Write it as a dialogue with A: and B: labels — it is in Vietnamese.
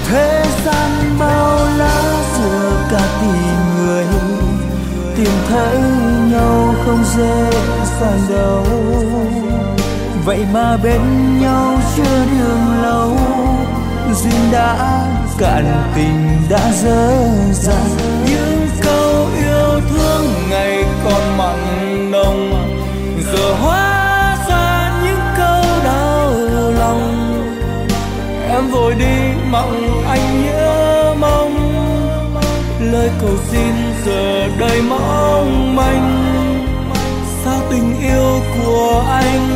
A: Thế gian bao lá giữa cả tỷ người, tìm thấy nhau không dễ dàng đâu. Vậy mà bên nhau chưa đường lâu, duyên đã cạn tình đã dở dang. Những câu yêu thương ngày còn mặn nồng, giờ hóa ra những câu đau lòng. Em vội đi mong anh nhớ mong, lời cầu xin giờ đây mong manh. Sao tình yêu của anh